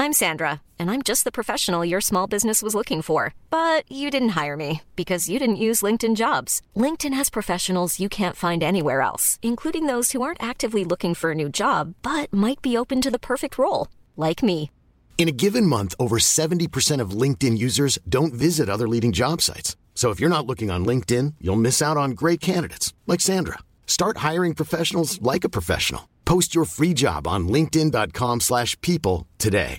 I'm Sandra, and I'm just the professional your small business was looking for. But you didn't hire me because you didn't use LinkedIn Jobs. LinkedIn has professionals you can't find anywhere else, including those who aren't actively looking for a new job, but might be open to the perfect role, like me. In a given month, over 70% of LinkedIn users don't visit other leading job sites. So if you're not looking on LinkedIn, you'll miss out on great candidates like Sandra. Start hiring professionals like a professional. Post your free job on linkedin.com/people today.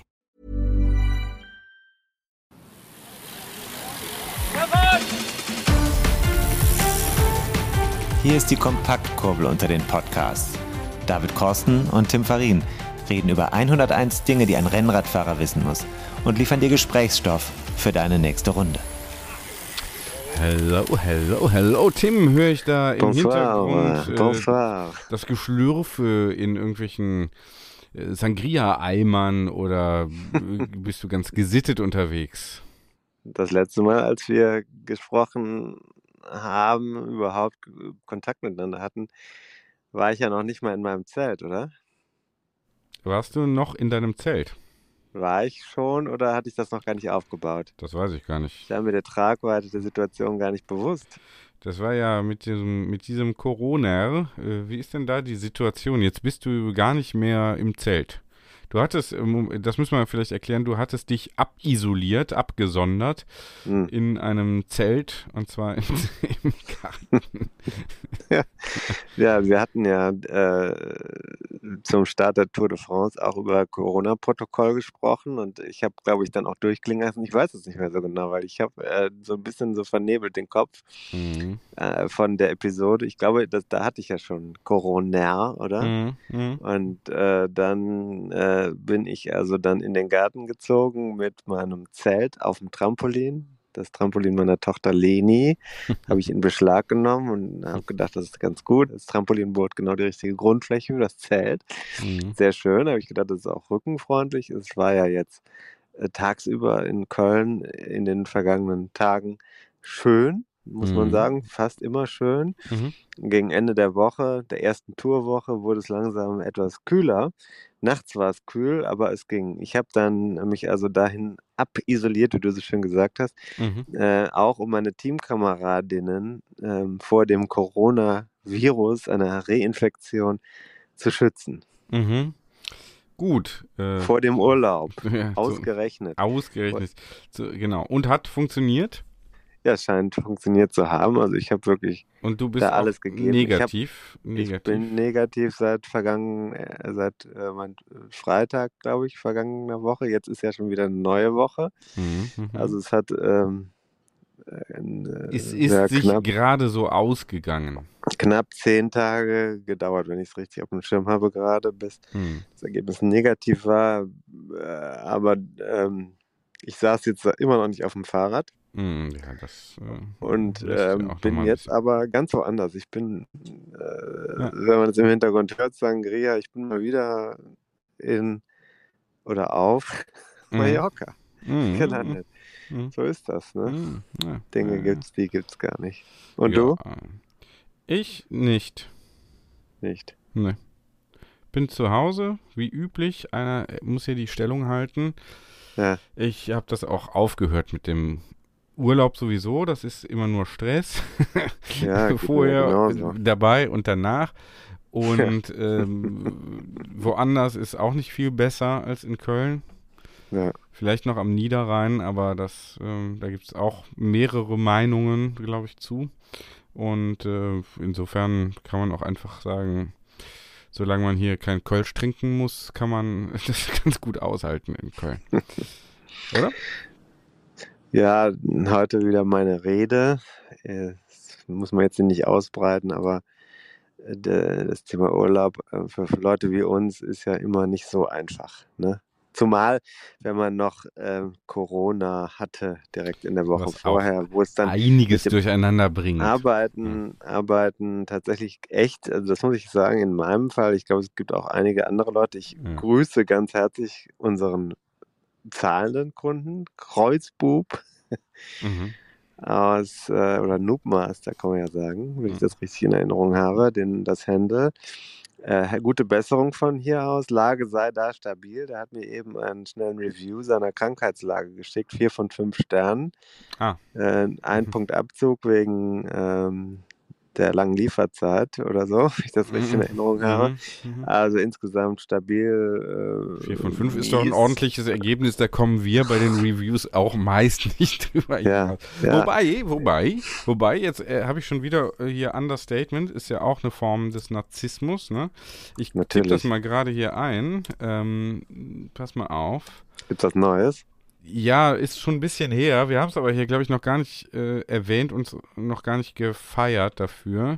Hier ist die Kompaktkurbel unter den Podcasts. David Korsten und Tim Farin reden über 101 Dinge, die ein Rennradfahrer wissen muss und liefern dir Gesprächsstoff für deine nächste Runde. Hello, Tim, höre ich da im Hintergrund Bonsoir. Das Geschlürfe in irgendwelchen Sangria-Eimern oder bist du ganz gesittet unterwegs? Das letzte Mal, als wir gesprochen haben, überhaupt Kontakt miteinander hatten, war ich ja noch nicht mal in meinem Zelt, oder? Warst du noch in deinem Zelt? War ich schon oder hatte ich das noch gar nicht aufgebaut? Das weiß ich gar nicht. Ich war mir der Tragweite der Situation gar nicht bewusst. Das war ja mit diesem Corona. Wie ist denn da die Situation? Jetzt bist du gar nicht mehr im Zelt. Du hattest, das müssen wir vielleicht erklären, du hattest dich abgesondert in einem Zelt, und zwar im Garten. Ja, wir hatten ja zum Start der Tour de France auch über Corona-Protokoll gesprochen und ich habe, glaube ich, dann auch durchklingen lassen. Ich weiß es nicht mehr so genau, weil ich habe so ein bisschen so vernebelt den Kopf von der Episode. Ich glaube, da hatte ich ja schon Corona, oder? Und dann bin ich also dann in den Garten gezogen mit meinem Zelt auf dem Trampolin. Das Trampolin meiner Tochter Leni habe ich in Beschlag genommen und habe gedacht, das ist ganz gut. Das Trampolin bot genau die richtige Grundfläche für das Zelt. Sehr schön, habe ich gedacht, das ist auch rückenfreundlich. Es war ja jetzt tagsüber in Köln in den vergangenen Tagen schön, muss man sagen, fast immer schön. Gegen Ende der Woche, der ersten Tourwoche, wurde es langsam etwas kühler. Nachts war es kühl, aber es ging. Ich habe dann mich also dahin abisoliert, wie du so schön gesagt hast, auch um meine Teamkameradinnen vor dem Coronavirus, einer Reinfektion, zu schützen. Gut. Vor dem Urlaub. Ja, ausgerechnet. Genau. Und hat funktioniert? Ja, es scheint funktioniert zu haben. Also ich habe wirklich und du bist da alles gegeben. Negativ. Ich bin negativ seit Freitag, glaube ich, vergangener Woche. Jetzt ist ja schon wieder eine neue Woche. Also es hat es ist sich gerade so ausgegangen. Knapp 10 Tage gedauert, wenn ich es richtig auf dem Schirm habe gerade, bis das Ergebnis negativ war. Aber ich saß jetzt immer noch nicht auf dem Fahrrad. Ja, das und bin jetzt aber ganz woanders. Ich bin, wenn man es im Hintergrund hört, Sangria, ich bin mal wieder auf Mallorca gelandet. So ist das, ne? Dinge gibt's, die gibt's gar nicht. Und du? Ich nicht. Nicht? Ne. Bin zu Hause, wie üblich. Einer muss hier die Stellung halten. Ja. Ich habe das auch aufgehört mit dem Urlaub sowieso, das ist immer nur Stress. Ja, vorher, dabei und danach. Und woanders ist auch nicht viel besser als in Köln. Ja. Vielleicht noch am Niederrhein, aber da gibt es auch mehrere Meinungen, glaube ich, zu. Und insofern kann man auch einfach sagen, solange man hier kein Kölsch trinken muss, kann man das ganz gut aushalten in Köln. Oder? Ja, heute wieder meine Rede. Das muss man jetzt nicht ausbreiten, aber das Thema Urlaub für Leute wie uns ist ja immer nicht so einfach, ne? Zumal, wenn man noch Corona hatte, direkt in der Woche vorher, wo es dann einiges durcheinander bringt. Arbeiten tatsächlich echt, also das muss ich sagen, in meinem Fall, ich glaube, es gibt auch einige andere Leute. Ich grüße ganz herzlich unseren zahlenden Kunden, Kreuzbub oder Noobmaster, kann man ja sagen, wenn ich das richtig in Erinnerung habe, das Handle. Gute Besserung von hier aus. Lage sei da stabil. Der hat mir eben einen schnellen Review seiner Krankheitslage geschickt. 4 von 5 Sternen. Ein Punkt Abzug wegen der langen Lieferzeit oder so, wenn ich das richtig in Erinnerung habe. Also insgesamt stabil. 4 von 5 ist doch ein ordentliches Ergebnis, da kommen wir bei den Reviews auch meist nicht drüber hinaus. Wobei, jetzt habe ich schon wieder hier Understatement, ist ja auch eine Form des Narzissmus, ne? Ich tippe das mal gerade hier ein. Pass mal auf. Gibt's was Neues? Ja, ist schon ein bisschen her. Wir haben es aber hier, glaube ich, noch gar nicht erwähnt und noch gar nicht gefeiert dafür.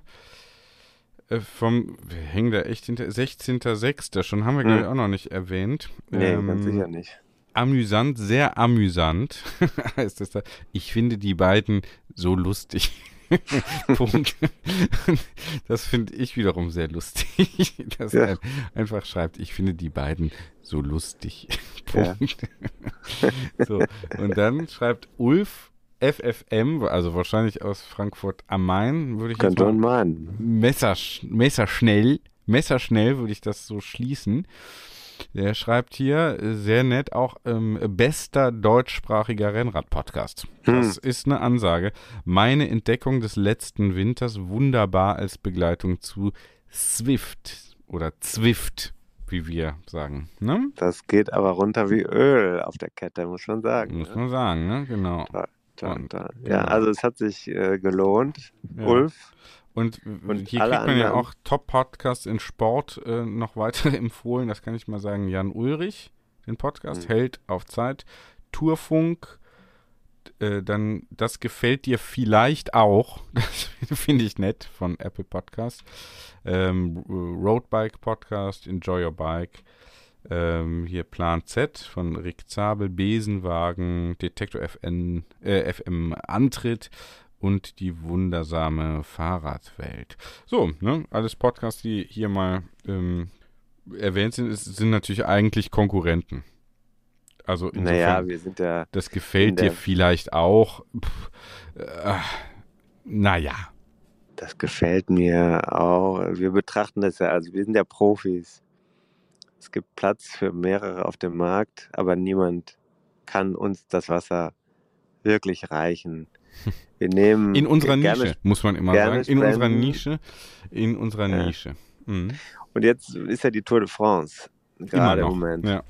Wir hängen da echt hinter. 16.06. schon, haben wir, glaube ich, auch noch nicht erwähnt. Nee, ganz sicher nicht. Amüsant, sehr amüsant heißt es da. Ich finde die beiden so lustig. Punkt. Das finde ich wiederum sehr lustig, dass er einfach schreibt, ich finde die beiden so lustig. Punkt. So, und dann schreibt Ulf FFM, also wahrscheinlich aus Frankfurt am Main, würde ich jetzt mal messerschnell würde ich das so schließen. Der schreibt hier, sehr nett, auch bester deutschsprachiger Rennrad-Podcast. Das ist eine Ansage. Meine Entdeckung des letzten Winters, wunderbar als Begleitung zu Zwift oder Zwift, wie wir sagen. Ne? Das geht aber runter wie Öl auf der Kette, muss man sagen. Muss man sagen, ne? Genau. Toll. Ja, also es hat sich gelohnt, Ulf. Und hier kriegt man ja auch Top-Podcasts in Sport noch weiter empfohlen. Das kann ich mal sagen. Jan Ulrich, den Podcast, Held auf Zeit. Tourfunk, dann Das gefällt dir vielleicht auch. Das finde ich nett von Apple Podcast. Roadbike Podcast, Enjoy Your Bike. Hier Plan Z von Rick Zabel, Besenwagen, Detektor FM Antritt. Und die wundersame Fahrradwelt. So, ne, alles Podcasts, die hier mal erwähnt sind natürlich eigentlich Konkurrenten. Also insofern, wir sind ja... Das gefällt dir vielleicht auch. Das gefällt mir auch. Wir betrachten das ja, also wir sind ja Profis. Es gibt Platz für mehrere auf dem Markt, aber niemand kann uns das Wasser wirklich reichen. Wir nehmen in unserer Nische, muss man immer sagen. In unserer Ja. Nische. Mhm. Und jetzt ist ja die Tour de France, gerade im Moment. Ja.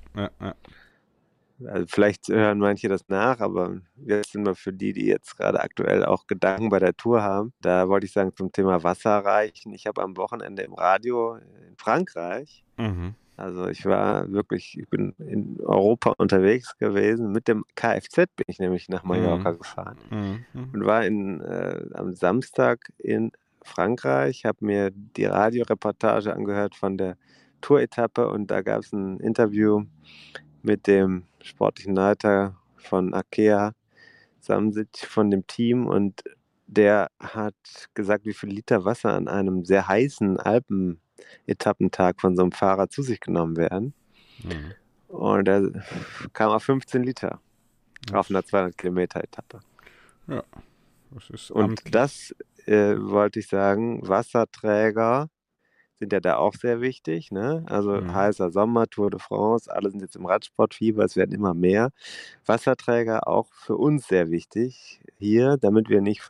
Also vielleicht hören manche das nach, aber jetzt sind wir für die jetzt gerade aktuell auch Gedanken bei der Tour haben. Da wollte ich sagen, zum Thema Wasser reichen. Ich habe am Wochenende im Radio in Frankreich, also ich bin in Europa unterwegs gewesen. Mit dem Kfz bin ich nämlich nach Mallorca gefahren und war am Samstag in Frankreich, habe mir die Radioreportage angehört von der Tour-Etappe und da gab es ein Interview mit dem sportlichen Leiter von Arkea, Samsic, von dem Team, und der hat gesagt, wie viel Liter Wasser an einem sehr heißen Alpen-Etappentag von so einem Fahrer zu sich genommen werden. Und er kam auf 15 Liter auf einer 200-Kilometer-Etappe. Ja, das ist Und amtlich. das wollte ich sagen, Wasserträger sind ja da auch sehr wichtig, ne? Also heißer Sommer, Tour de France, alle sind jetzt im Radsportfieber, es werden immer mehr. Wasserträger auch für uns sehr wichtig hier, damit wir nicht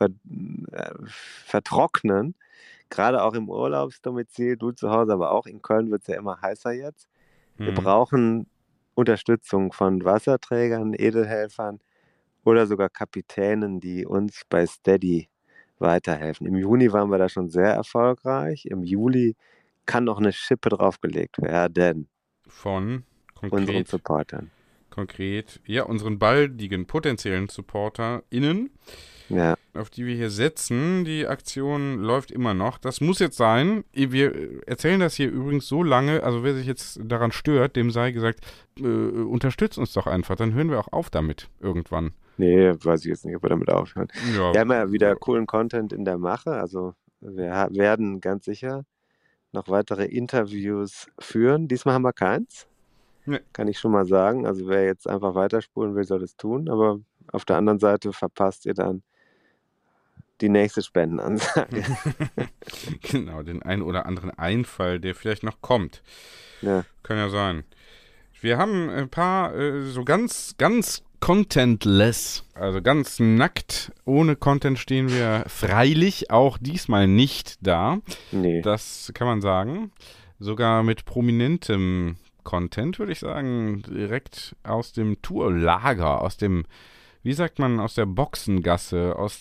vertrocknen. Gerade auch im Urlaubsdomizil, du zu Hause, aber auch in Köln wird es ja immer heißer jetzt. Wir brauchen Unterstützung von Wasserträgern, Edelhelfern oder sogar Kapitänen, die uns bei Steady weiterhelfen. Im Juni waren wir da schon sehr erfolgreich. Im Juli kann noch eine Schippe draufgelegt werden. Von Unseren Supportern. Konkret, ja, unseren baldigen potenziellen SupporterInnen, auf die wir hier setzen. Die Aktion läuft immer noch. Das muss jetzt sein. Wir erzählen das hier übrigens so lange, also wer sich jetzt daran stört, dem sei gesagt, unterstützt uns doch einfach, dann hören wir auch auf damit irgendwann. Nee, weiß ich jetzt nicht, ob wir damit aufhören. Ja. Wir haben ja wieder coolen Content in der Mache, also wir werden ganz sicher noch weitere Interviews führen. Diesmal haben wir keins. Nee. Kann ich schon mal sagen. Also wer jetzt einfach weiterspulen will, soll das tun. Aber auf der anderen Seite verpasst ihr dann die nächste Spendenansage. Genau, den einen oder anderen Einfall, der vielleicht noch kommt. Ja. Kann ja sein. Wir haben ein paar so ganz contentless, also ganz nackt, ohne Content stehen wir freilich auch diesmal nicht da. Nee. Das kann man sagen. Sogar mit prominentem Content, würde ich sagen, direkt aus dem Tourlager, aus dem, wie sagt man, aus der Boxengasse, aus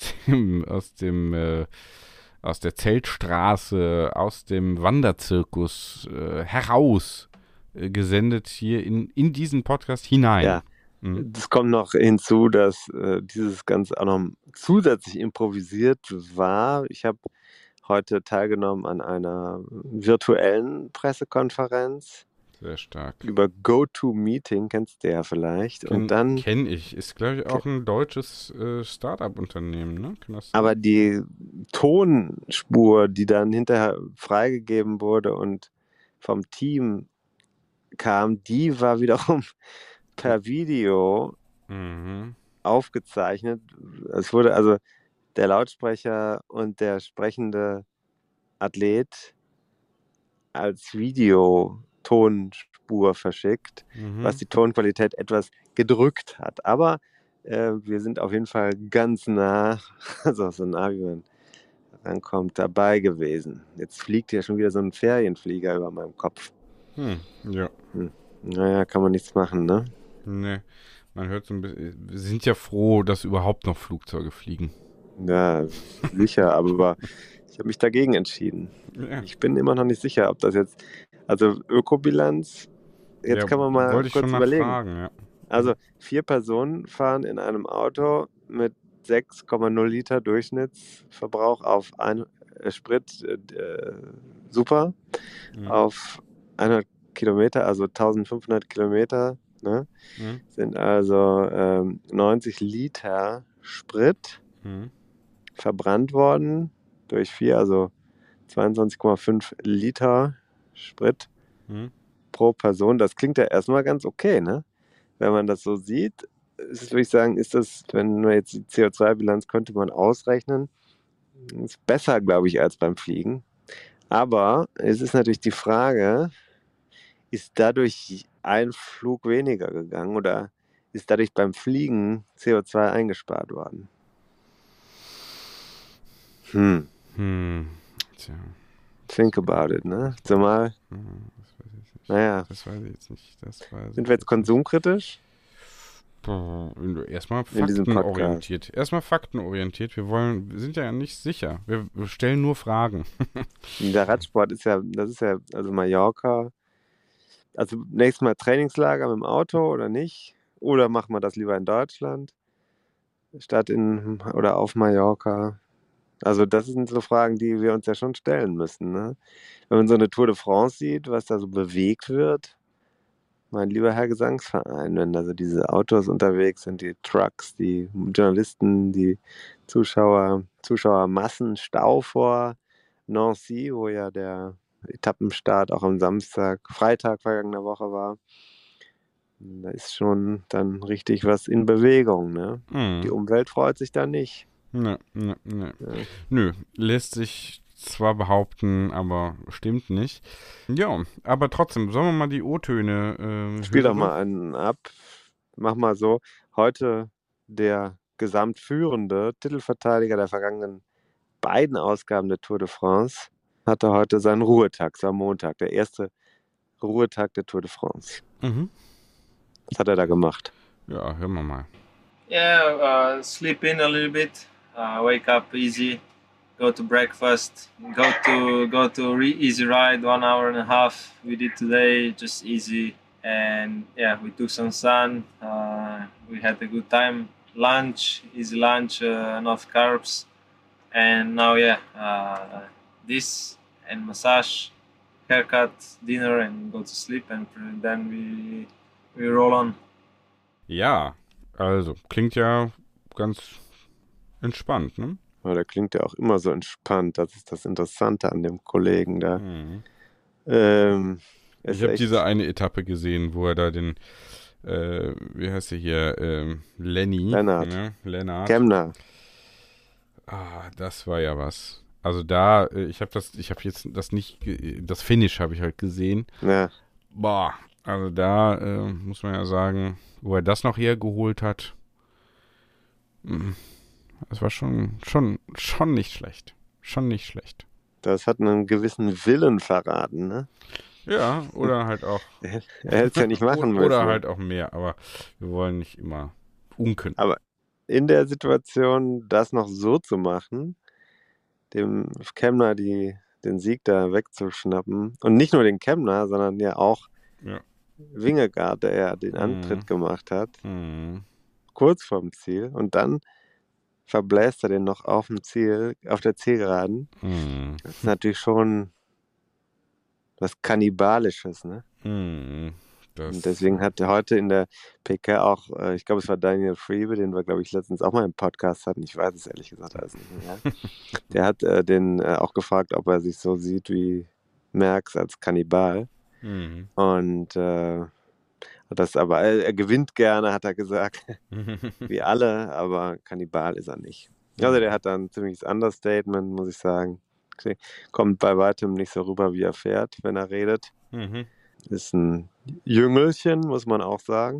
der Zeltstraße, aus dem Wanderzirkus heraus gesendet hier in diesen Podcast hinein. Ja. Das kommt noch hinzu, dass dieses Ganze auch noch zusätzlich improvisiert war. Ich habe heute teilgenommen an einer virtuellen Pressekonferenz. Sehr stark. Über GoToMeeting, kennst du ja vielleicht. Und dann kenne ich. Ist, glaube ich, auch ein deutsches Start-up-Unternehmen, ne? Kann das sein? Aber die Tonspur, die dann hinterher freigegeben wurde und vom Team kam, die war wiederum per Video aufgezeichnet. Es wurde also der Lautsprecher und der sprechende Athlet als Videotonspur verschickt, was die Tonqualität etwas gedrückt hat. Aber wir sind auf jeden Fall ganz nah, also so nah wie man rankommt, dabei gewesen. Jetzt fliegt ja schon wieder so ein Ferienflieger über meinem Kopf. Ja. Naja, kann man nichts machen, ne? Nee, man hört so ein bisschen, wir sind ja froh, dass überhaupt noch Flugzeuge fliegen. Ja, sicher, aber ich habe mich dagegen entschieden. Ja. Ich bin immer noch nicht sicher, ob das jetzt, also Ökobilanz, jetzt kann man mal wollte ich kurz schon überlegen. Fragen, ja. Also 4 Personen fahren in einem Auto mit 6,0 Liter Durchschnittsverbrauch auf Sprit, super, auf 100 Kilometer, also 1500 Kilometer, ne? Sind also 90 Liter Sprit verbrannt worden durch 4, also 22,5 Liter Sprit pro Person. Das klingt ja erstmal ganz okay, ne? Wenn man das so sieht, würde ich sagen, ist das, wenn man jetzt die CO2-Bilanz könnte man ausrechnen, ist besser, glaube ich, als beim Fliegen. Aber es ist natürlich die Frage, ist dadurch ein Flug weniger gegangen oder ist dadurch beim Fliegen CO2 eingespart worden? Tja. Think about it, ne? Zumal, Das weiß ich nicht. naja, Das weiß ich jetzt nicht. sind wir jetzt konsumkritisch? Erstmal In diesem faktenorientiert. Wir sind ja nicht sicher. Wir stellen nur Fragen. Der Radsport ist ja, also Mallorca, also nächstes Mal Trainingslager mit dem Auto oder nicht? Oder machen wir das lieber in Deutschland statt oder auf Mallorca? Also das sind so Fragen, die wir uns ja schon stellen müssen, ne? Wenn man so eine Tour de France sieht, was da so bewegt wird, mein lieber Herr Gesangsverein, wenn da so diese Autos unterwegs sind, die Trucks, die Journalisten, die Zuschauermassen, Stau vor Nancy, wo ja der Etappenstart auch am Freitag vergangener Woche war. Da ist schon dann richtig was in Bewegung, ne? Die Umwelt freut sich da nicht. Nö, lässt sich zwar behaupten, aber stimmt nicht. Ja, aber trotzdem, sollen wir mal die O-Töne Spiel doch hören? mal einen ab. Mach mal so. Heute der gesamtführende Titelverteidiger der vergangenen beiden Ausgaben der Tour de France hatte heute seinen Ruhetag. Es war Montag, der erste Ruhetag der Tour de France. Was hat er da gemacht? Ja, hören wir mal. Yeah, sleep in a little bit, wake up easy, go to breakfast, go to easy ride, 1 hour and a half. We did today, just easy, and yeah, we took some sun. We had a good time. Lunch, easy lunch, enough carbs, and now this and massage, haircut, dinner, and go to sleep, and then we roll on. Ja, also klingt ja ganz entspannt, ne? Ja, der klingt ja auch immer so entspannt. Das ist das Interessante an dem Kollegen da. Ich habe diese eine Etappe gesehen, wo er da den, wie heißt der hier, Lennart. Kemner. Das war ja was. Also da, ich habe jetzt das Finish habe ich halt gesehen. Ja. Boah, also da muss man ja sagen, wo er das noch hergeholt hat, das war schon nicht schlecht. Schon nicht schlecht. Das hat einen gewissen Willen verraten, ne? Ja, oder halt auch. Er hätte es ja nicht machen müssen. Oder halt auch mehr, aber wir wollen nicht immer unken. Aber in der Situation, das noch so zu machen, dem Kemner den Sieg da wegzuschnappen und nicht nur den Kemner, sondern ja auch Vingegaard, der ja den Antritt gemacht hat, kurz vorm Ziel und dann verbläst er den noch auf der Zielgeraden. Das ist natürlich schon was Kannibalisches, ne? Und deswegen hat er heute in der PK auch, ich glaube, es war Daniel Friebe, den wir, glaube ich, letztens auch mal im Podcast hatten. Ich weiß es ehrlich gesagt alles nicht mehr. Der hat den auch gefragt, ob er sich so sieht wie Merckx als Kannibal. Und aber er gewinnt gerne, hat er gesagt. Wie alle, aber Kannibal ist er nicht. Also der hat da ein ziemliches Understatement, muss ich sagen. Kommt bei weitem nicht so rüber, wie er fährt, wenn er redet. Ist ein Jüngelchen, muss man auch sagen.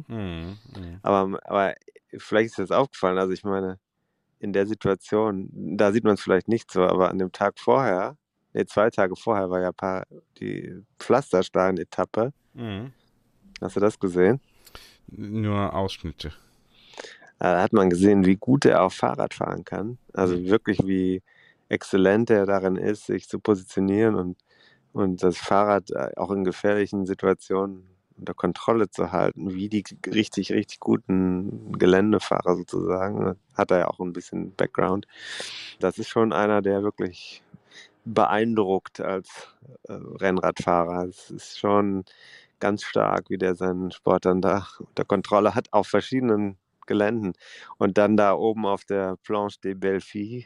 Aber vielleicht ist das aufgefallen. Also ich meine, in der Situation, da sieht man es vielleicht nicht so, aber an dem Tag vorher, 2 Tage vorher war ja die Pflasterstein-Etappe. Hast du das gesehen? Nur Ausschnitte. Da hat man gesehen, wie gut er auch Fahrrad fahren kann. Also wirklich, wie exzellent er darin ist, sich zu positionieren und das Fahrrad auch in gefährlichen Situationen unter Kontrolle zu halten, wie die richtig, richtig guten Geländefahrer sozusagen. Hat er ja auch ein bisschen Background. Das ist schon einer, der wirklich beeindruckt als Rennradfahrer. Es ist schon ganz stark, wie der seinen Sport dann da unter Kontrolle hat, auf verschiedenen Geländen. Und dann da oben auf der Planche des Belles-Filles,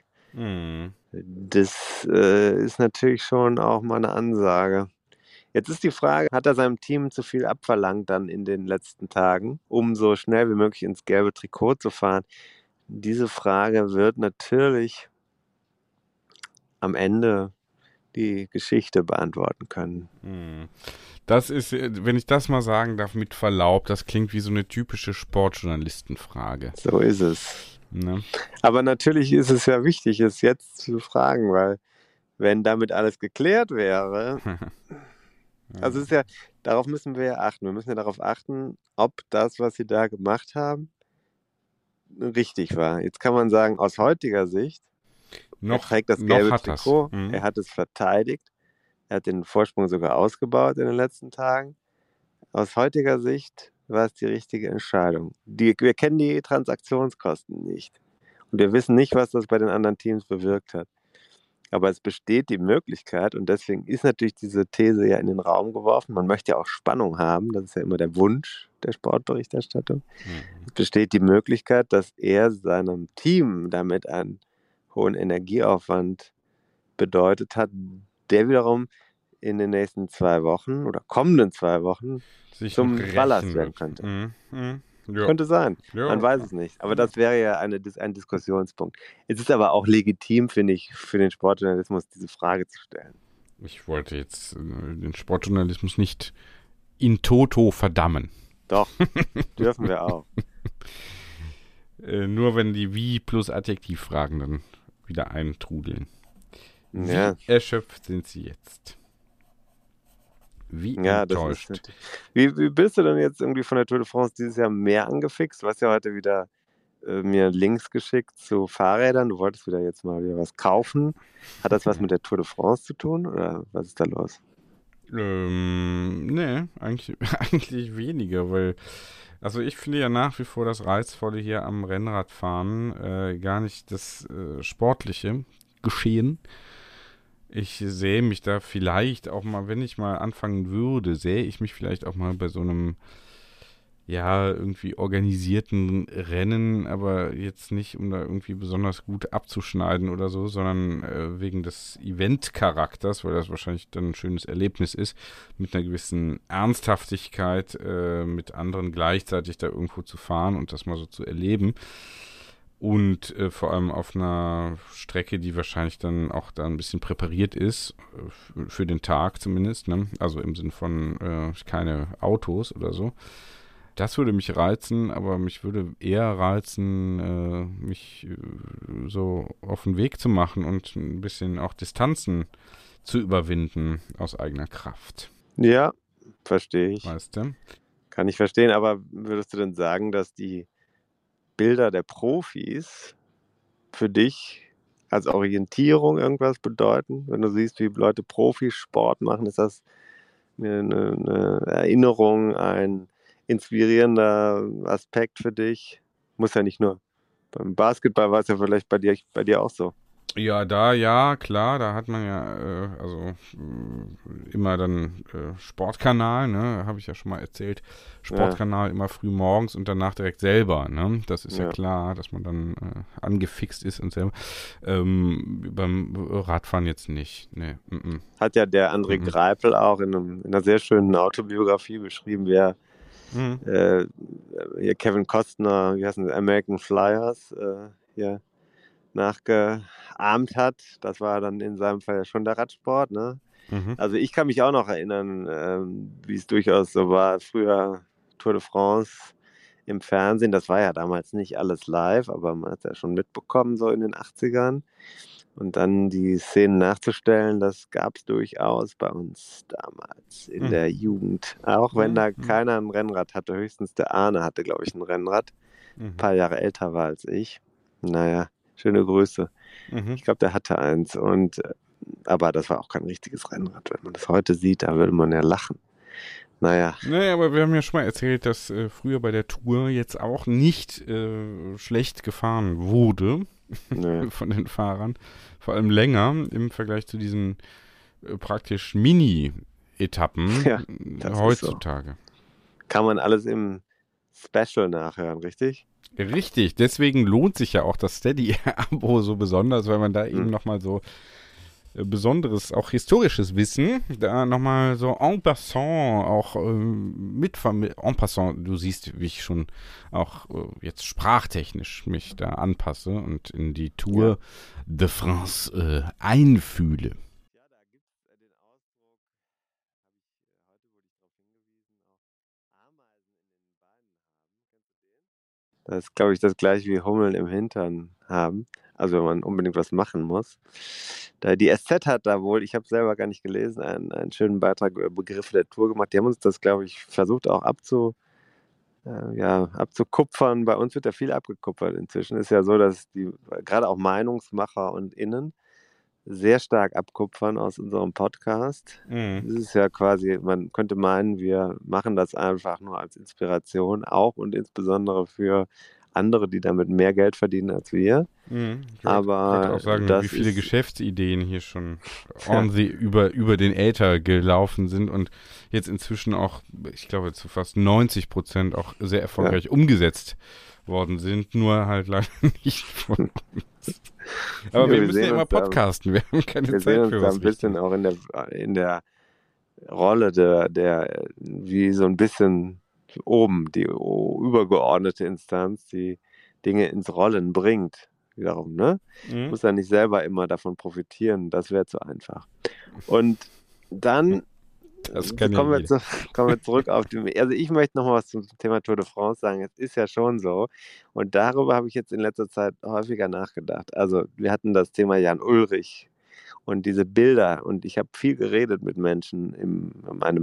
das ist natürlich schon auch mal eine Ansage. Jetzt ist die Frage, hat er seinem Team zu viel abverlangt dann in den letzten Tagen, um so schnell wie möglich ins gelbe Trikot zu fahren? Diese Frage wird natürlich am Ende die Geschichte beantworten können. Das ist, wenn ich das mal sagen darf, mit Verlaub, das klingt wie so eine typische Sportjournalistenfrage. So ist es. Ne? Aber natürlich ist es ja wichtig, es jetzt zu fragen, weil wenn damit alles geklärt wäre, also es ist ja, darauf müssen wir ja achten. Wir müssen ja darauf achten, ob das, was sie da gemacht haben, richtig war. Jetzt kann man sagen, aus heutiger Sicht, er trägt das gelbe Trikot, er hat es verteidigt, er hat den Vorsprung sogar ausgebaut in den letzten Tagen. Aus heutiger Sicht war es die richtige Entscheidung. Wir kennen die Transaktionskosten nicht. Und wir wissen nicht, was das bei den anderen Teams bewirkt hat. Aber es besteht die Möglichkeit, und deswegen ist natürlich diese These ja in den Raum geworfen, man möchte ja auch Spannung haben, das ist ja immer der Wunsch der Sportberichterstattung. Es besteht die Möglichkeit, dass er seinem Team damit einen hohen Energieaufwand bedeutet hat, der wiederum in den nächsten 2 Wochen oder kommenden 2 Wochen zum Ballast werden könnte. Ja. Könnte sein, man weiß es nicht. Aber das wäre ja ein Diskussionspunkt. Es ist aber auch legitim, finde ich, für den Sportjournalismus diese Frage zu stellen. Ich wollte jetzt den Sportjournalismus nicht in toto verdammen. Doch, dürfen wir auch. Nur wenn die Wie- plus Adjektivfragen dann wieder eintrudeln. Ja. Wie erschöpft sind sie jetzt? Wie enttäuscht. Wie bist du denn jetzt irgendwie von der Tour de France dieses Jahr mehr angefixt? Du hast ja heute wieder mir Links geschickt zu Fahrrädern. Du wolltest wieder was kaufen. Hat das was mit der Tour de France zu tun oder was ist da los? Nee, eigentlich weniger, weil also ich finde ja nach wie vor das Reizvolle hier am Rennradfahren gar nicht das sportliche Geschehen. Ich sehe mich da vielleicht auch mal, wenn ich mal anfangen würde, sehe ich mich vielleicht auch mal bei so einem, ja, irgendwie organisierten Rennen, aber jetzt nicht, um da irgendwie besonders gut abzuschneiden oder so, sondern wegen des Event-Charakters, weil das wahrscheinlich dann ein schönes Erlebnis ist, mit einer gewissen Ernsthaftigkeit, mit anderen gleichzeitig da irgendwo zu fahren und das mal so zu erleben. Und vor allem auf einer Strecke, die wahrscheinlich dann auch da ein bisschen präpariert ist, für den Tag zumindest, ne? Also im Sinn von keine Autos oder so. Das würde mich reizen, aber mich würde eher reizen, mich so auf den Weg zu machen und ein bisschen auch Distanzen zu überwinden aus eigener Kraft. Ja, verstehe ich. Weißt du? Kann ich verstehen, aber würdest du denn sagen, dass die Bilder der Profis für dich als Orientierung irgendwas bedeuten? Wenn du siehst, wie Leute Profisport machen, ist das eine Erinnerung, ein inspirierender Aspekt für dich? Muss ja nicht nur beim Basketball, war es ja vielleicht bei dir auch so. Ja, ja, klar, da hat man ja immer dann Sportkanal, ne, habe ich ja schon mal erzählt, Sportkanal immer früh morgens und danach direkt selber, ne, das ist ja klar, dass man dann angefixt ist und selber, beim Radfahren jetzt nicht, ne. Hat ja der André Greipel auch in einer sehr schönen Autobiografie beschrieben, wie er hier Kevin Costner, wie heißen die, American Flyers, hier nachgeahmt hat. Das war dann in seinem Fall ja schon der Radsport, ne? Also ich kann mich auch noch erinnern, wie es durchaus so war, früher Tour de France im Fernsehen. Das war ja damals nicht alles live, aber man hat es ja schon mitbekommen, so in den 80ern. Und dann die Szenen nachzustellen, das gab es durchaus bei uns damals in der Jugend. Auch wenn da keiner ein Rennrad hatte, höchstens der Arne hatte, glaube ich, ein Rennrad. Ein paar Jahre älter war als ich. Naja, schöne Grüße. Ich glaube, der hatte eins. Aber das war auch kein richtiges Rennrad. Wenn man das heute sieht, da würde man ja lachen. Naja, aber wir haben ja schon mal erzählt, dass früher bei der Tour jetzt auch nicht schlecht gefahren wurde von den Fahrern. Vor allem länger im Vergleich zu diesen praktisch Mini-Etappen heutzutage. So. Kann man alles im Special nachhören, richtig? Richtig, deswegen lohnt sich ja auch das Steady-Abo so besonders, weil man da eben nochmal so besonderes, auch historisches Wissen, da nochmal so en passant auch en passant, du siehst, wie ich schon auch jetzt sprachtechnisch mich da anpasse und in die Tour de France einfühle. Ja, da gibt es den Ausdruck, heute wurde ich darauf hingewiesen, auch Ameisen in den Beinen haben. Kennst du den? Das ist, glaube ich, das gleiche wie Hummeln im Hintern haben. Also wenn man unbedingt was machen muss. Die SZ hat da wohl, ich habe es selber gar nicht gelesen, einen schönen Beitrag über Begriffe der Tour gemacht. Die haben uns das, glaube ich, versucht auch abzukupfern. Bei uns wird ja viel abgekupfert inzwischen. Ist ja so, dass die gerade auch Meinungsmacher und Innen sehr stark abkupfern aus unserem Podcast. Das ist ja quasi, man könnte meinen, wir machen das einfach nur als Inspiration, auch und insbesondere für andere, die damit mehr Geld verdienen als wir. Ich wollte auch sagen, wie viele Geschäftsideen hier schon über den Äther gelaufen sind und jetzt inzwischen auch, ich glaube, zu fast 90% auch sehr erfolgreich umgesetzt worden sind, nur halt leider nicht von uns. Aber wir müssen ja immer podcasten, wir haben keine Zeit für was. Wir sehen uns da ein bisschen auch in der Rolle der wie so ein bisschen oben, die übergeordnete Instanz, die Dinge ins Rollen bringt. Wiederum, ne? Muss ja nicht selber immer davon profitieren, das wäre zu einfach. Und dann kommen wir zurück auf also ich möchte noch mal was zum Thema Tour de France sagen. Es ist ja schon so und darüber habe ich jetzt in letzter Zeit häufiger nachgedacht. Also wir hatten das Thema Jan Ullrich und diese Bilder und ich habe viel geredet mit Menschen in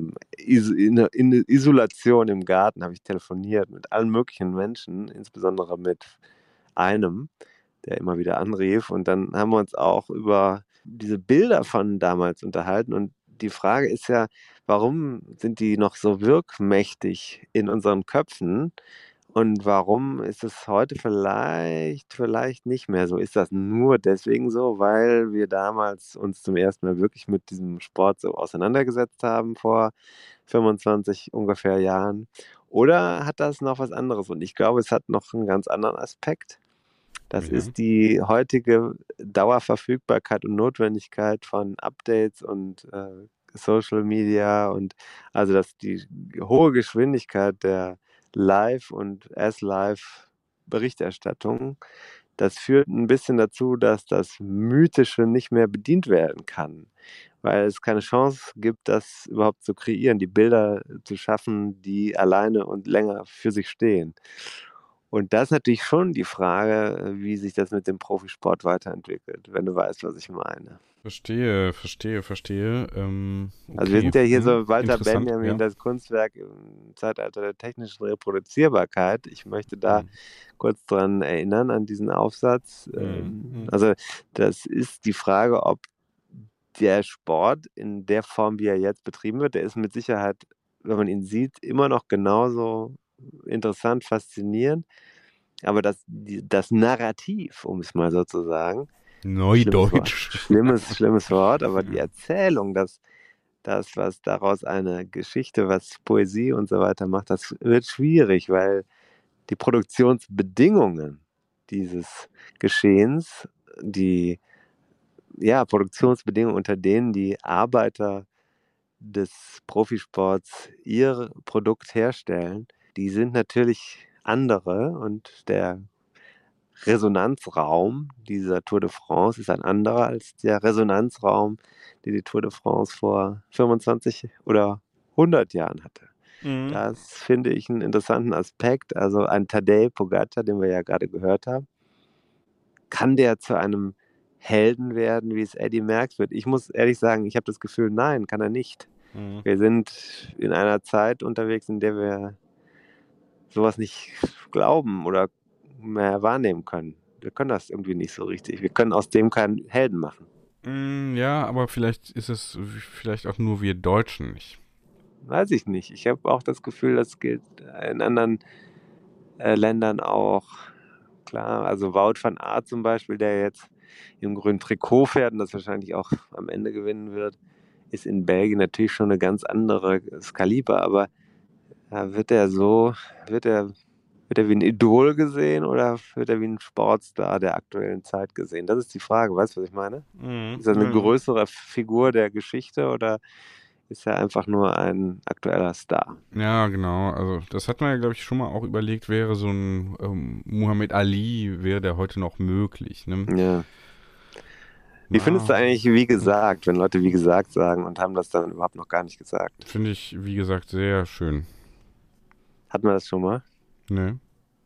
Isolation im Garten, habe ich telefoniert mit allen möglichen Menschen, insbesondere mit einem, der immer wieder anrief und dann haben wir uns auch über diese Bilder von damals unterhalten und die Frage ist ja, warum sind die noch so wirkmächtig in unseren Köpfen und warum ist es heute vielleicht nicht mehr so? Ist das nur deswegen so, weil wir damals uns zum ersten Mal wirklich mit diesem Sport so auseinandergesetzt haben vor 25 ungefähr Jahren? Oder hat das noch was anderes? Und ich glaube, es hat noch einen ganz anderen Aspekt. Das ist die heutige Dauerverfügbarkeit und Notwendigkeit von Updates und Social Media und also dass die hohe Geschwindigkeit der Live- und As-Live-Berichterstattung, das führt ein bisschen dazu, dass das Mythische nicht mehr bedient werden kann, weil es keine Chance gibt, das überhaupt zu kreieren, die Bilder zu schaffen, die alleine und länger für sich stehen. Und da ist natürlich schon die Frage, wie sich das mit dem Profisport weiterentwickelt, wenn du weißt, was ich meine. Verstehe. Also wir sind ja hier so Walter interessant, Benjamin, ja. das Kunstwerk im Zeitalter der technischen Reproduzierbarkeit. Ich möchte da kurz dran erinnern, an diesen Aufsatz. Also das ist die Frage, ob der Sport in der Form, wie er jetzt betrieben wird, der ist mit Sicherheit, wenn man ihn sieht, immer noch genauso interessant, faszinierend. Aber das Narrativ, um es mal so zu sagen, Neudeutsch. schlimmes Wort, aber die Erzählung, das, was daraus eine Geschichte, was Poesie und so weiter macht, das wird schwierig, weil die Produktionsbedingungen dieses Geschehens, die Produktionsbedingungen, unter denen die Arbeiter des Profisports ihr Produkt herstellen, die sind natürlich andere und der Resonanzraum dieser Tour de France ist ein anderer als der Resonanzraum, den die Tour de France vor 25 oder 100 Jahren hatte. Das finde ich einen interessanten Aspekt. Also ein Tadej Pogačar, den wir ja gerade gehört haben, kann der zu einem Helden werden, wie es Eddy Merckx wird? Ich muss ehrlich sagen, ich habe das Gefühl, nein, kann er nicht. Wir sind in einer Zeit unterwegs, in der wir sowas nicht glauben oder mehr wahrnehmen können. Wir können das irgendwie nicht so richtig. Wir können aus dem keinen Helden machen. Ja, aber vielleicht ist es auch nur wir Deutschen nicht. Weiß ich nicht. Ich habe auch das Gefühl, das gilt in anderen Ländern auch. Klar, also Wout van Aert zum Beispiel, der jetzt im grünen Trikot fährt und das wahrscheinlich auch am Ende gewinnen wird, ist in Belgien natürlich schon eine ganz andere Kaliber, aber wird er wie ein Idol gesehen oder wird er wie ein Sportstar der aktuellen Zeit gesehen? Das ist die Frage, weißt du, was ich meine? Ist das eine größere Figur der Geschichte oder ist er einfach nur ein aktueller Star? Ja, genau. Also das hat man ja, glaube ich, schon mal auch überlegt, wäre so ein Muhammad Ali, wäre der heute noch möglich, ne? Ja. Wie findest du eigentlich wie gesagt, wenn Leute wie gesagt sagen und haben das dann überhaupt noch gar nicht gesagt? Finde ich, wie gesagt, sehr schön. Hatten wir das schon mal? Ne.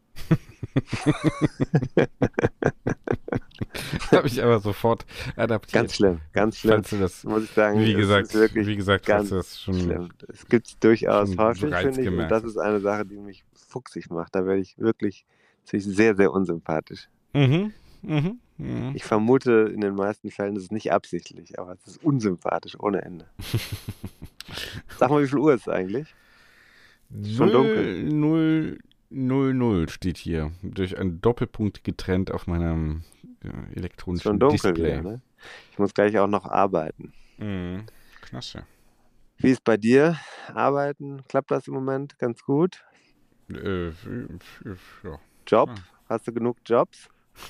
Habe ich aber sofort adaptiert. Ganz schlimm. Falls du das, muss ich sagen, wie gesagt, ganz falls du das schon schlimm. Es gibt es durchaus schon häufig, bereits finde ich, und gemerkt das ist eine Sache, die mich fuchsig macht. Da werde ich wirklich sehr, sehr unsympathisch. Ich vermute, in den meisten Fällen ist es nicht absichtlich, aber es ist unsympathisch ohne Ende. Sag mal, wie viel Uhr ist es eigentlich? Schon dunkel. 000 steht hier. Durch einen Doppelpunkt getrennt auf meinem elektronischen Schon dunkel Display. wieder, ne? Ich muss gleich auch noch arbeiten. Klasse. Wie ist bei dir? Arbeiten? Klappt das im Moment ganz gut? Ja. Job? Hast du genug Jobs?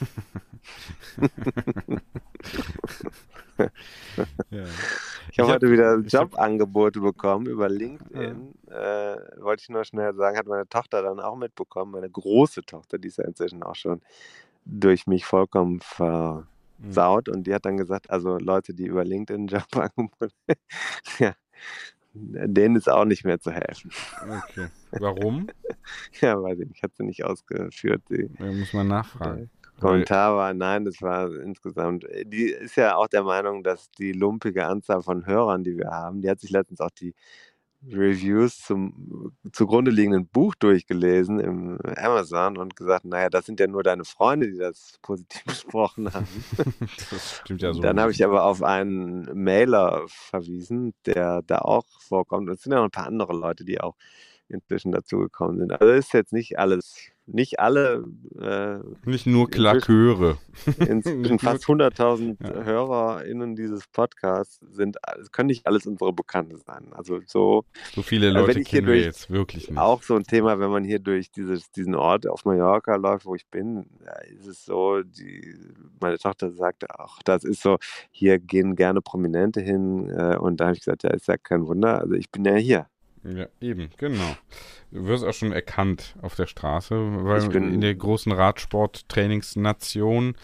Ja. Ich habe heute wieder Jobangebote bekommen über LinkedIn. Wollte ich nur schnell sagen, hat meine Tochter dann auch mitbekommen, meine große Tochter, die ist ja inzwischen auch schon durch mich vollkommen versaut. Und die hat dann gesagt, also Leute, die über LinkedIn Jobangebote, ja, denen ist auch nicht mehr zu helfen. Okay. Warum? Ja, weiß ich nicht, hat sie nicht ausgeführt. Muss man nachfragen. Kommentar war, nein, das war insgesamt, die ist ja auch der Meinung, dass die lumpige Anzahl von Hörern, die wir haben, die hat sich letztens auch die Reviews zum zugrunde liegenden Buch durchgelesen im Amazon und gesagt, naja, das sind ja nur deine Freunde, die das positiv besprochen haben. Das stimmt ja so. Dann habe ich aber auf einen Mailer verwiesen, der da auch vorkommt. Und es sind ja noch ein paar andere Leute, die auch inzwischen dazugekommen sind. Also ist jetzt nicht alles, nicht alle. Nicht nur Klaköre. Inzwischen fast 100.000 HörerInnen dieses Podcasts können nicht alles unsere Bekannte sein. Also so viele Leute kennen wir jetzt wirklich nicht. Auch so ein Thema, wenn man hier durch diesen Ort auf Mallorca läuft, wo ich bin, ist es so, meine Tochter sagte auch, das ist so, hier gehen gerne Prominente hin und da habe ich gesagt, ja, ist ja kein Wunder, also ich bin ja hier. Ja, eben, genau. Du wirst auch schon erkannt auf der Straße, weil Ich bin in der großen Radsport-Trainingsnation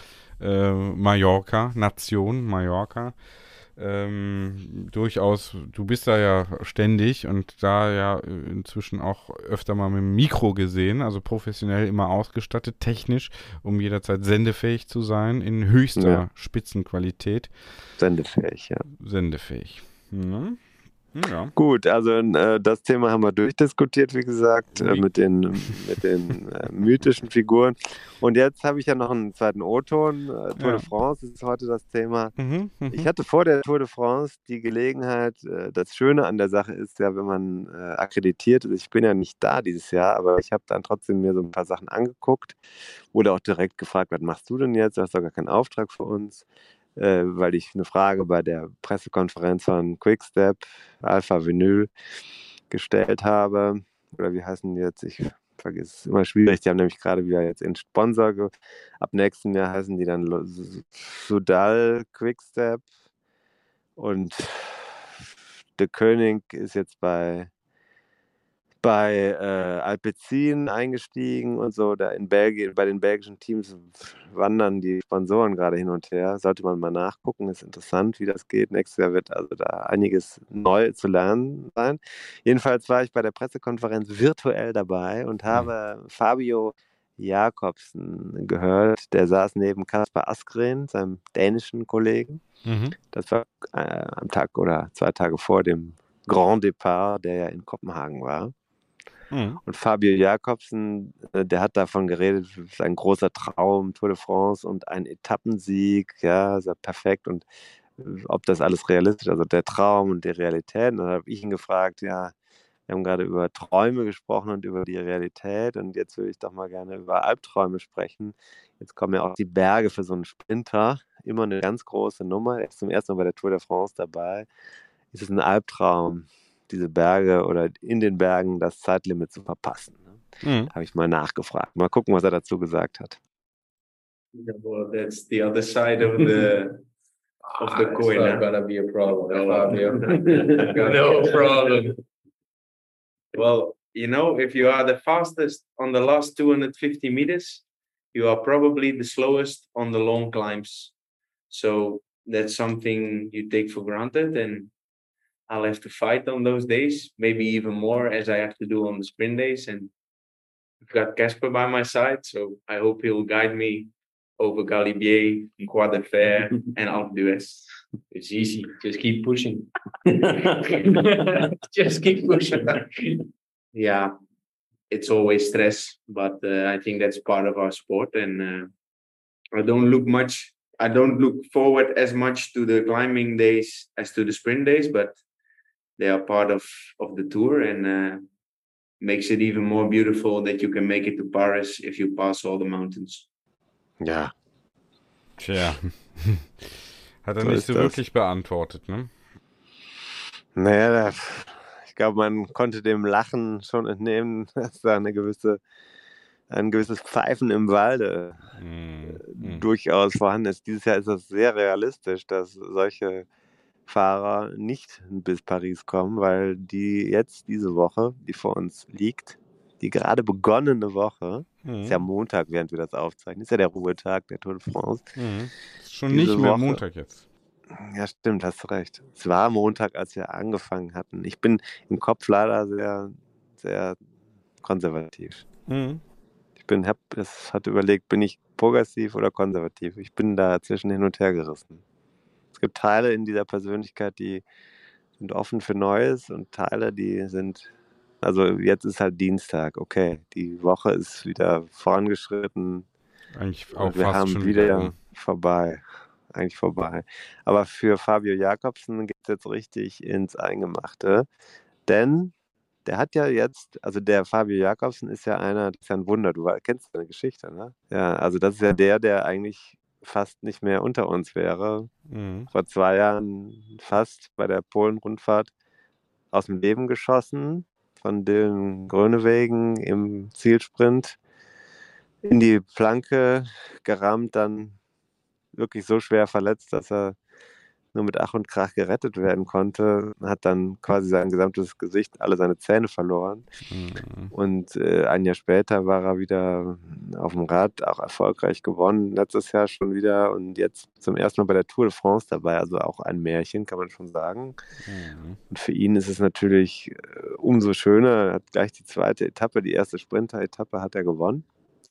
Mallorca, durchaus, du bist da ja ständig und da ja inzwischen auch öfter mal mit dem Mikro gesehen, also professionell immer ausgestattet, technisch, um jederzeit sendefähig zu sein, in höchster Spitzenqualität. sendefähig, ja. Sendefähig. Ja. Ja. Gut, also das Thema haben wir durchdiskutiert, wie gesagt, mit den mythischen Figuren. Und jetzt habe ich ja noch einen zweiten O-Ton. Tour de France ist heute das Thema. Ich hatte vor der Tour de France die Gelegenheit, das Schöne an der Sache ist ja, wenn man akkreditiert ist, ich bin ja nicht da dieses Jahr, aber ich habe dann trotzdem mir so ein paar Sachen angeguckt oder auch direkt gefragt, was machst du denn jetzt? Du hast doch gar keinen Auftrag für uns. Weil ich eine Frage bei der Pressekonferenz von Quickstep, Alpha Vinyl, gestellt habe. Oder wie heißen die jetzt? Ich vergesse es immer schwierig. Die haben nämlich gerade wieder jetzt einen Sponsor. Ab nächstem Jahr heißen die dann Sudal Quickstep. Und De König ist jetzt bei Alpecin eingestiegen und so. Da in Belgien, bei den belgischen Teams wandern die Sponsoren gerade hin und her. Sollte man mal nachgucken, ist interessant, wie das geht. Nächstes Jahr wird also da einiges neu zu lernen sein. Jedenfalls war ich bei der Pressekonferenz virtuell dabei und habe Fabio Jakobsen gehört. Der saß neben Kasper Asgreen, seinem dänischen Kollegen. Das war am Tag oder 2 Tage vor dem Grand Départ, der ja in Kopenhagen war. Und Fabio Jakobsen, der hat davon geredet, sein großer Traum, Tour de France und ein Etappensieg, ja, ist ja perfekt. Und ob das alles realistisch ist, also der Traum und die Realität. Und dann habe ich ihn gefragt, ja, wir haben gerade über Träume gesprochen und über die Realität und jetzt würde ich doch mal gerne über Albträume sprechen. Jetzt kommen ja auch die Berge für so einen Sprinter, immer eine ganz große Nummer. Er ist zum ersten Mal bei der Tour de France dabei. Ist es ein Albtraum, diese Berge oder in den Bergen das Zeitlimit zu verpassen? Habe ich mal nachgefragt. Mal gucken, was er dazu gesagt hat. Well, that's the other side of the coin. It's not gonna be a problem, Fabio. No problem. Well, if you are the fastest on the last 250 meters, you are probably the slowest on the long climbs. So that's something you take for granted, and I'll have to fight on those days, maybe even more as I have to do on the sprint days. And I've got Casper by my side, so I hope he'll guide me over Galibier, Croix de Fer, and Alpe d'Huez. It's easy. Just keep pushing. Just keep pushing. Yeah, it's always stress, but I think that's part of our sport. And I don't look forward as much to the climbing days as to the sprint days, but they are part of the tour, and makes it even more beautiful that you can make it to Paris if you pass all the mountains. Ja. Tja. Hat er nicht so wirklich beantwortet, ne? Naja, ich glaube, man konnte dem Lachen schon entnehmen, dass da ein gewisses Pfeifen im Walde durchaus vorhanden ist. Dieses Jahr ist das sehr realistisch, dass solche Fahrer nicht bis Paris kommen, weil die jetzt diese Woche, die vor uns liegt, die gerade begonnene Woche, ist ja Montag, während wir das aufzeichnen, ist ja der Ruhetag der Tour de France. Ist schon diese nicht mehr Woche, Montag jetzt. Ja, stimmt, hast du recht. Es war Montag, als wir angefangen hatten. Ich bin im Kopf leider sehr, sehr konservativ. Ich hatte überlegt, bin ich progressiv oder konservativ? Ich bin da zwischen hin und her gerissen. Es gibt Teile in dieser Persönlichkeit, die sind offen für Neues und Teile, die sind, also jetzt ist halt Dienstag, okay, die Woche ist wieder vorangeschritten. Eigentlich auch wir fast haben schon wieder vorbei. Aber für Fabio Jakobsen geht es jetzt richtig ins Eingemachte, denn der hat ja jetzt, also der Fabio Jakobsen ist ja das ist ja ein Wunder, du kennst seine Geschichte, ne? Ja, also das ist ja der eigentlich fast nicht mehr unter uns wäre. Vor 2 Jahren fast bei der Polen-Rundfahrt aus dem Leben geschossen, von Dylan Groenewegen im Zielsprint in die Flanke gerammt, dann wirklich so schwer verletzt, dass er nur mit Ach und Krach gerettet werden konnte, hat dann quasi sein gesamtes Gesicht, alle seine Zähne verloren. Und ein Jahr später war er wieder auf dem Rad, auch erfolgreich gewonnen, letztes Jahr schon wieder und jetzt zum ersten Mal bei der Tour de France dabei, also auch ein Märchen, kann man schon sagen. Und für ihn ist es natürlich umso schöner, er hat gleich die zweite Etappe, die erste Sprinter-Etappe hat er gewonnen.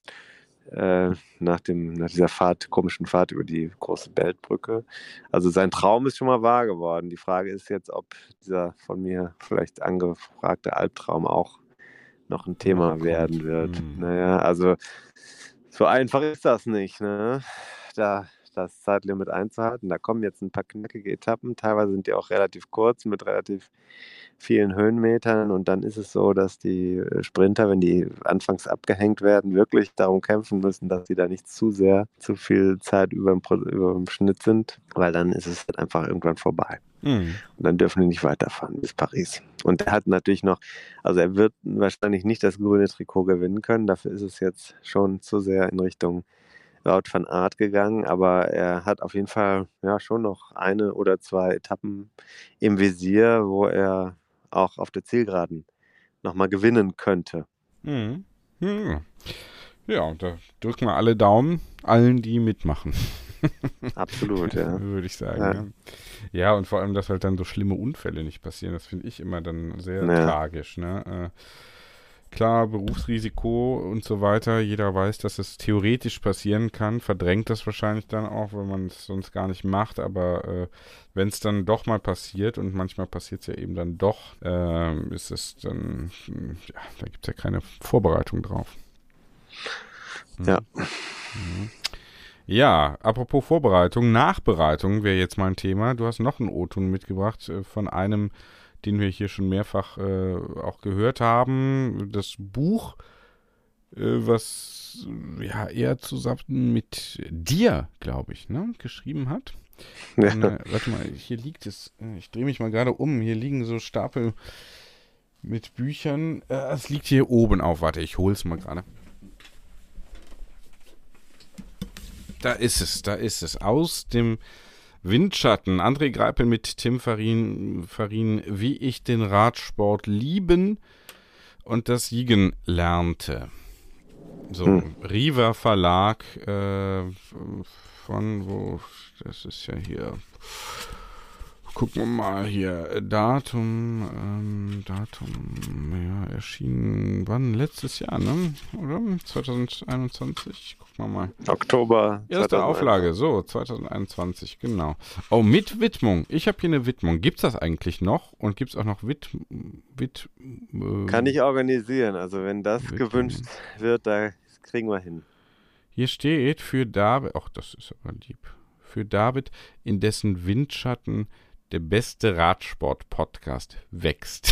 Nach dieser komischen Fahrt über die große Beltbrücke. Also sein Traum ist schon mal wahr geworden. Die Frage ist jetzt, ob dieser von mir vielleicht angefragte Albtraum auch noch ein Thema werden wird. Naja, also so einfach ist das nicht, ne? Da das Zeitlimit einzuhalten. Da kommen jetzt ein paar knackige Etappen. Teilweise sind die auch relativ kurz mit relativ vielen Höhenmetern und dann ist es so, dass die Sprinter, wenn die anfangs abgehängt werden, wirklich darum kämpfen müssen, dass sie da nicht zu viel Zeit über dem Schnitt sind, weil dann ist es halt einfach irgendwann vorbei. Und dann dürfen die nicht weiterfahren bis Paris. Und er hat natürlich noch, also er wird wahrscheinlich nicht das grüne Trikot gewinnen können, dafür ist es jetzt schon zu sehr in Richtung Wout van Aert gegangen, aber er hat auf jeden Fall ja schon noch eine oder zwei Etappen im Visier, wo er auch auf der Zielgeraden nochmal gewinnen könnte. Ja, da drücken wir alle Daumen, allen, die mitmachen. Absolut, ja. Würde ich sagen. Ja, und vor allem, dass halt dann so schlimme Unfälle nicht passieren, das finde ich immer dann sehr tragisch, ne? Klar, Berufsrisiko und so weiter, jeder weiß, dass es theoretisch passieren kann, verdrängt das wahrscheinlich dann auch, wenn man es sonst gar nicht macht, aber wenn es dann doch mal passiert und manchmal passiert es ja eben dann doch, ist es dann, ja, da gibt es ja keine Vorbereitung drauf. Ja. Ja, apropos Vorbereitung, Nachbereitung wäre jetzt mal ein Thema. Du hast noch einen O-Ton mitgebracht von einem, den wir hier schon mehrfach auch gehört haben. Das Buch, was ja er zusammen mit dir, glaube ich, ne, geschrieben hat. Ja. Warte mal, hier liegt es. Ich drehe mich mal gerade um. Hier liegen so Stapel mit Büchern. Es liegt hier oben auf. Warte, ich hole es mal gerade. Da ist es. Aus dem Windschatten. André Greipel mit Tim Farin, wie ich den Radsport lieben und das Siegen lernte. So, Riva Verlag von wo, das ist ja hier, gucken wir mal hier, Datum, ja, erschienen, wann? Letztes Jahr, ne? Oder? 2021? Gucken wir mal. Oktober. Erste Auflage, so, 2021, genau. Oh, mit Widmung. Ich habe hier eine Widmung. Gibt's das eigentlich noch? Und gibt's auch noch Kann ich organisieren. Also wenn das gewünscht wird, da kriegen wir hin. Hier steht für David, ach, das ist aber lieb, für David, in dessen Windschatten der beste Radsport-Podcast wächst.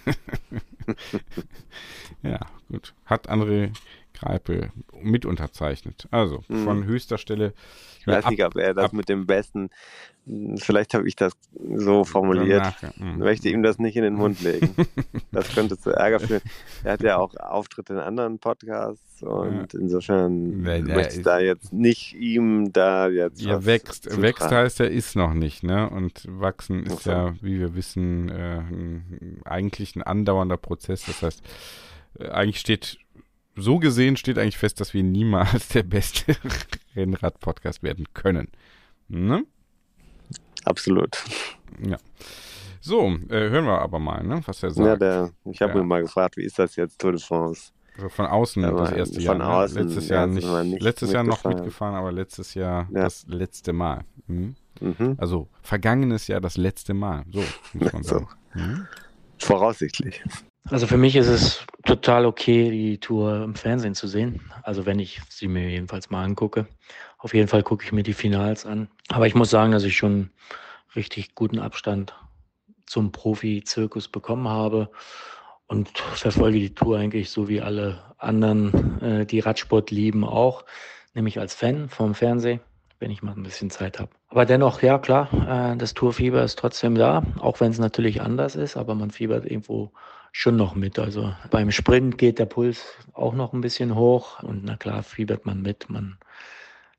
Ja, gut. Hat André Greipel mit unterzeichnet. Also von höchster Stelle. Ich weiß nicht, ob er das mit dem Besten, vielleicht habe ich das so formuliert, möchte ihm das nicht in den Mund legen. Das könnte zu Ärger führen. Er hat ja auch Auftritte in anderen Podcasts und insofern möchte ich da jetzt nicht ihm da jetzt. Ja, wächst heißt, er ist noch nicht, ne? Und wachsen ist ja, wie wir wissen, eigentlich ein andauernder Prozess. Das heißt, eigentlich steht eigentlich fest, dass wir niemals der beste Rennrad-Podcast werden können. Ne? Absolut. Ja. So, hören wir aber mal, ne, was er sagt. Ja, ich habe ihn mal gefragt, wie ist das jetzt, Tour de France? Also von außen das erste Jahr. Von außen. Letztes Jahr nicht. Letztes Jahr noch mitgefahren, aber letztes Jahr das letzte Mal. Also vergangenes Jahr das letzte Mal. So, muss man sagen. Voraussichtlich. Also für mich ist es total okay, die Tour im Fernsehen zu sehen. Also wenn ich sie mir jedenfalls mal angucke. Auf jeden Fall gucke ich mir die Finals an. Aber ich muss sagen, dass ich schon richtig guten Abstand zum Profi-Zirkus bekommen habe und verfolge die Tour eigentlich so wie alle anderen, die Radsport lieben, auch. Nämlich als Fan vom Fernsehen, wenn ich mal ein bisschen Zeit habe. Aber dennoch, ja klar, das Tourfieber ist trotzdem da, auch wenn es natürlich anders ist, aber man fiebert irgendwo schon noch mit. Also beim Sprint geht der Puls auch noch ein bisschen hoch und na klar fiebert man mit. Man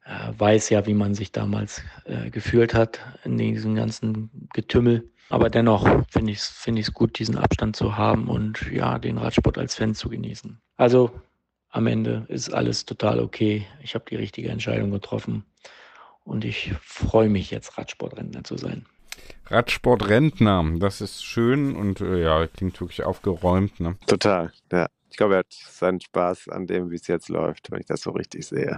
weiß ja, wie man sich damals gefühlt hat in diesem ganzen Getümmel. Aber dennoch finde ich es gut, diesen Abstand zu haben und ja, den Radsport als Fan zu genießen. Also am Ende ist alles total okay. Ich habe die richtige Entscheidung getroffen und ich freue mich jetzt, Radsportrentner zu sein. Radsportrentner, das ist schön und klingt wirklich aufgeräumt. Ne? Total, ja. Ich glaube, er hat seinen Spaß an dem, wie es jetzt läuft, wenn ich das so richtig sehe.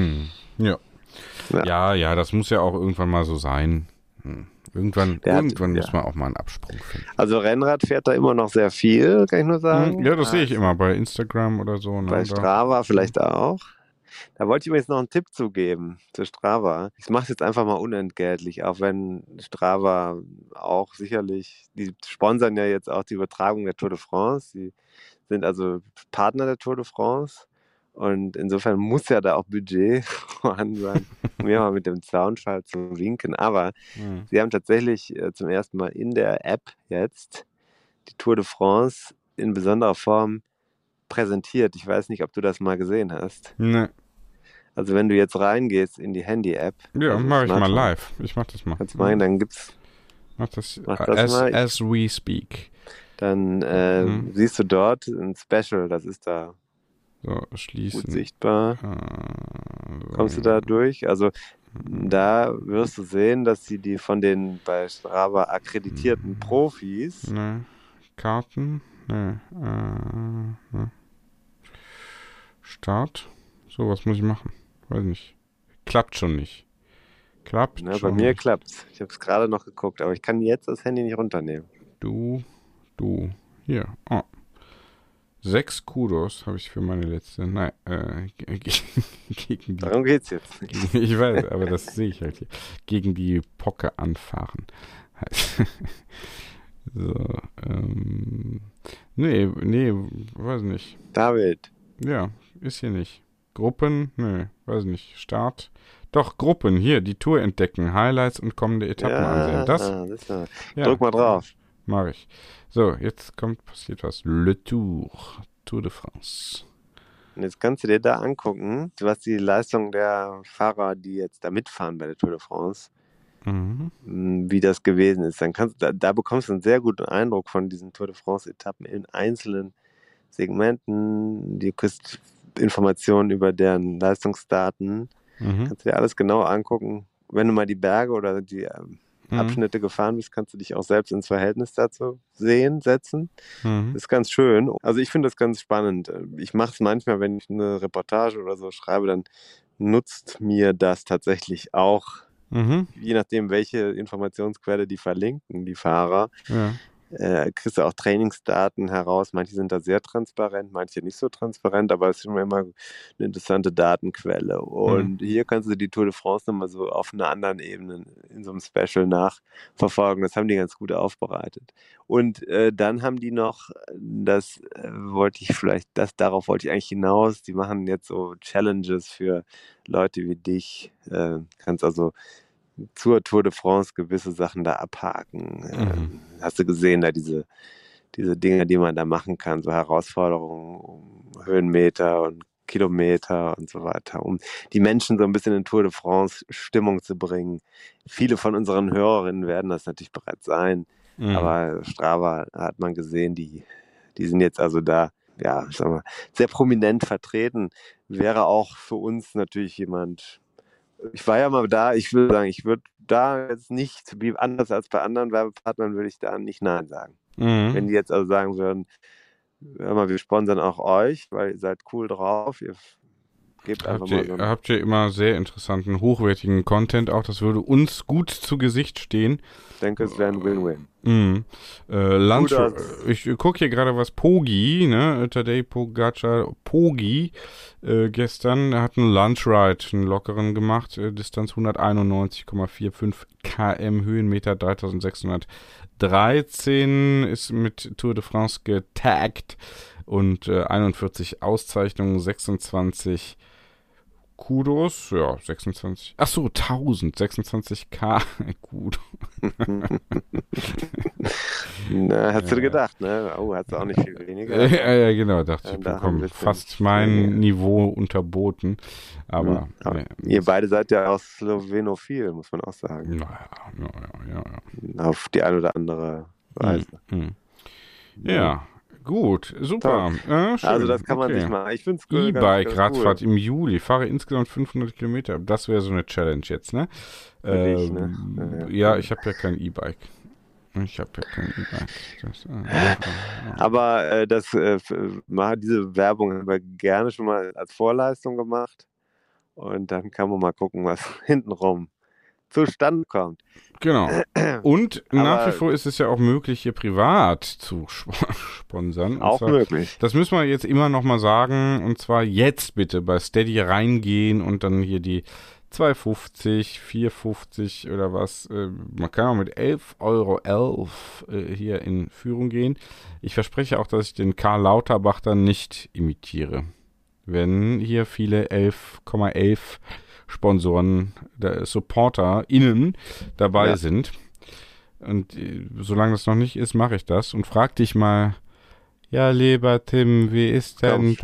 Ja, das muss ja auch irgendwann mal so sein. Irgendwann muss man auch mal einen Absprung finden. Also Rennrad fährt da immer noch sehr viel, kann ich nur sagen. Ja, das sehe ich immer bei Instagram oder so. Ne? Bei Strava vielleicht auch. Da wollte ich übrigens noch einen Tipp zugeben zu Strava. Ich mache es jetzt einfach mal unentgeltlich, auch wenn Strava auch sicherlich, die sponsern ja jetzt auch die Übertragung der Tour de France. Die sind also Partner der Tour de France. Und insofern muss ja da auch Budget vorhanden sein, mir mal mit dem Zaunfall zu winken. Aber sie haben tatsächlich zum ersten Mal in der App jetzt die Tour de France in besonderer Form präsentiert. Ich weiß nicht, ob du das mal gesehen hast. Nee. Also wenn du jetzt reingehst in die Handy-App. Ja, also mache ich mal live. Ich mach das mal. Kannst mal, dann gibt's. Mach das mal. As we speak. Dann siehst du dort ein Special, das ist da so, schließen. Gut sichtbar. Kommst du da durch? Also da wirst du sehen, dass sie die von den bei Strava akkreditierten Profis. Ne. Karten. Ne. Start. So, was muss ich machen? Weiß nicht. Klappt schon nicht. Bei mir klappt's. Ich habe es gerade noch geguckt, aber ich kann jetzt das Handy nicht runternehmen. Du. Hier. Oh. 6 Kudos habe ich für meine letzte. Nein, gegen die. Darum geht's jetzt. Ich weiß, aber das sehe ich halt hier. Gegen die Pocke anfahren. So, nee, weiß nicht. David. Ja, ist hier nicht. Gruppen? Nee, weiß nicht. Start. Doch, Gruppen. Hier, die Tour entdecken. Highlights und kommende Etappen ansehen. Das? Ja. Drück mal drauf. Mach ich. So, jetzt passiert was. Le Tour de France. Und jetzt kannst du dir da angucken, was die Leistung der Fahrer, die jetzt da mitfahren bei der Tour de France, wie das gewesen ist. Dann da bekommst du einen sehr guten Eindruck von diesen Tour de France-Etappen in einzelnen Segmenten. Du kriegst Informationen über deren Leistungsdaten. Kannst du dir alles genau angucken. Wenn du mal die Berge oder die Abschnitte gefahren bist, kannst du dich auch selbst ins Verhältnis dazu setzen. Das ist ganz schön. Also ich finde das ganz spannend. Ich mache es manchmal, wenn ich eine Reportage oder so schreibe, dann nutzt mir das tatsächlich auch, je nachdem, welche Informationsquelle die verlinken, die Fahrer. Ja. Kriegst du auch Trainingsdaten heraus. Manche sind da sehr transparent, manche nicht so transparent, aber es ist immer eine interessante Datenquelle. Und hier kannst du die Tour de France nochmal so auf einer anderen Ebene in so einem Special nachverfolgen. Das haben die ganz gut aufbereitet. Und dann haben die noch, darauf wollte ich eigentlich hinaus, die machen jetzt so Challenges für Leute wie dich. Kannst also zur Tour de France gewisse Sachen da abhaken. Hast du gesehen, da diese Dinge, die man da machen kann, so Herausforderungen um Höhenmeter und Kilometer und so weiter, um die Menschen so ein bisschen in Tour de France Stimmung zu bringen. Viele von unseren Hörerinnen werden das natürlich bereits sein, aber Strava hat man gesehen, die sind jetzt also da, ja, sagen wir, sehr prominent vertreten. Wäre auch für uns natürlich jemand. Ich war ja mal da, ich würde sagen, ich würde da jetzt nicht, wie anders als bei anderen Werbepartnern, würde ich da nicht Nein sagen. Wenn die jetzt also sagen würden, hör mal, wir sponsern auch euch, weil ihr seid cool drauf, ihr gebt einfach mal so. Habt ihr immer sehr interessanten, hochwertigen Content auch, das würde uns gut zu Gesicht stehen. Ich denke, es wäre ein Win-Win. Ich gucke hier gerade was Poggi, ne? Tadej Pogacar, Poggi, gestern hat einen Lunchride, einen lockeren gemacht, Distanz 191,45 km, Höhenmeter 3613, ist mit Tour de France getaggt und 41 Auszeichnungen, 26 Kudos, ja, 26. Achso, 26k. Kudos. Na, hast du gedacht, ne? Oh, hast du auch nicht viel weniger. Ja, genau, dachte ich, bekomme fast mein Niveau unterboten. Aber ihr beide seid ja auch slowenophil, muss man auch sagen. Ja. Auf die eine oder andere Weise. Ja. Gut, super. Schön. Also das kann man sich mal. Ich finde es cool. E-Bike-Radfahrt im Juli. Fahre insgesamt 500 Kilometer. Das wäre so eine Challenge jetzt, ne? Dich, ne? Ja, ich habe ja kein E-Bike. Aber diese Werbung haben wir gerne schon mal als Vorleistung gemacht. Und dann kann man mal gucken, was hintenrum zustande kommt. Genau. Und nach wie vor ist es ja auch möglich, hier privat zu sponsern. Auch möglich. Das müssen wir jetzt immer noch mal sagen. Und zwar jetzt bitte bei Steady reingehen und dann hier die 2,50, 4,50 oder was. Man kann auch mit 11,11 € hier in Führung gehen. Ich verspreche auch, dass ich den Karl Lauterbach dann nicht imitiere. Wenn hier viele 11,11 Sponsoren, SupporterInnen dabei sind. Und solange das noch nicht ist, mache ich das und frag dich mal, ja, lieber Tim, wie ist denn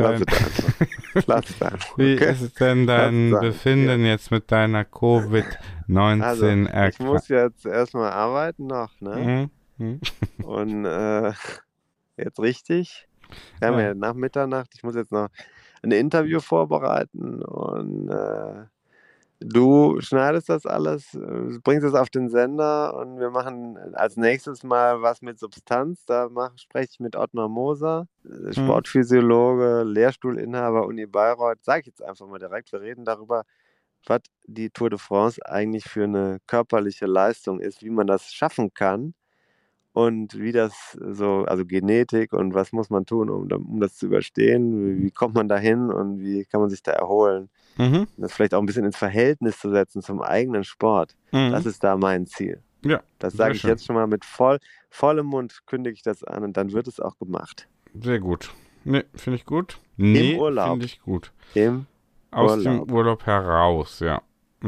dein Befinden jetzt mit deiner Covid-19 Also, ich muss jetzt erstmal arbeiten noch, ne? Und jetzt richtig. Wir haben ja nach Mitternacht, ich muss jetzt noch ein Interview vorbereiten und du schneidest das alles, bringst es auf den Sender und wir machen als nächstes mal was mit Substanz. Da spreche ich mit Ottmar Moser, Sportphysiologe, Lehrstuhlinhaber Uni Bayreuth. Sage ich jetzt einfach mal direkt. Wir reden darüber, was die Tour de France eigentlich für eine körperliche Leistung ist, wie man das schaffen kann und wie das so, also Genetik und was muss man tun, um das zu überstehen, wie kommt man da hin und wie kann man sich da erholen. Das vielleicht auch ein bisschen ins Verhältnis zu setzen zum eigenen Sport. Das ist da mein Ziel. Ja, das sage ich jetzt schon mal mit vollem Mund, kündige ich das an und dann wird es auch gemacht. Sehr gut. Ne, finde ich gut. Im Urlaub. Finde ich gut. Aus dem Urlaub heraus, ja.